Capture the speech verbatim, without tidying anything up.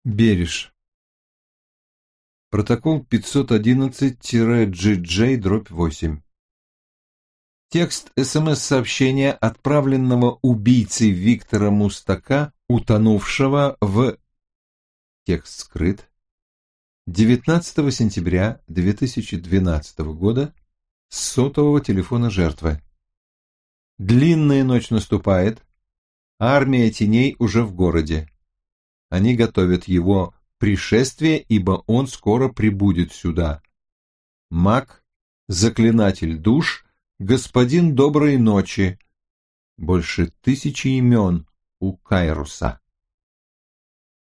Береж. Протокол пятьсот одиннадцать джи джей восемь. Текст СМС-сообщения, отправленного убийцей Виктора Мустака, утонувшего в... Текст скрыт. девятнадцатого сентября две тысячи двенадцатого года с сотового телефона жертвы. Длинная ночь наступает. Армия теней уже в городе. Они готовят его пришествие, ибо он скоро прибудет сюда. Маг, заклинатель душ, господин доброй ночи. Больше тысячи имен у Кайруса.